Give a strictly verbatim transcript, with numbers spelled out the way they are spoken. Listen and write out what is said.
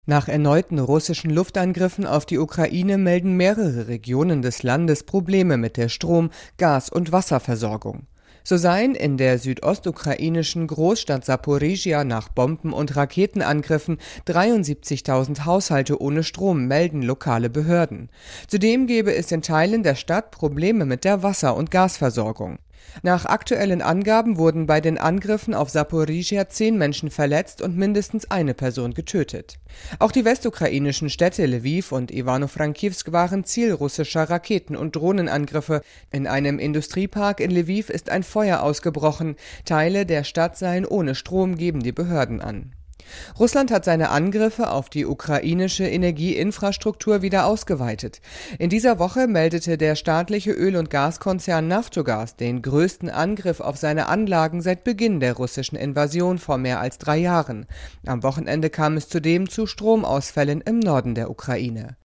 Nach erneuten russischen Luftangriffen auf die Ukraine melden mehrere Regionen des Landes Probleme mit der Strom-, Gas- und Wasserversorgung. So seien in der südostukrainischen Großstadt Saporischschja nach Bomben- und Raketenangriffen dreiundsiebzigtausend Haushalte ohne Strom, melden lokale Behörden. Zudem gebe es in Teilen der Stadt Probleme mit der Wasser- und Gasversorgung. Nach aktuellen Angaben wurden bei den Angriffen auf Saporischschja zehn Menschen verletzt und mindestens eine Person getötet. Auch die westukrainischen Städte Lwiw und Ivano-Frankivsk waren Ziel russischer Raketen- und Drohnenangriffe. In einem Industriepark in Lwiw ist ein Feuer ausgebrochen. Teile der Stadt seien ohne Strom, geben die Behörden an. Russland hat seine Angriffe auf die ukrainische Energieinfrastruktur wieder ausgeweitet. In dieser Woche meldete der staatliche Öl- und Gaskonzern Naftogaz den größten Angriff auf seine Anlagen seit Beginn der russischen Invasion vor mehr als drei Jahren. Am Wochenende kam es zudem zu Stromausfällen im Norden der Ukraine.